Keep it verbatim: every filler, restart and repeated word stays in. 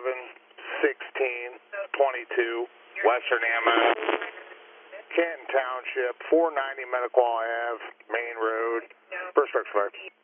seven sixteen twenty-two, Western M S, Canton Township, four ninety Medical Ave, Main Road, first respect.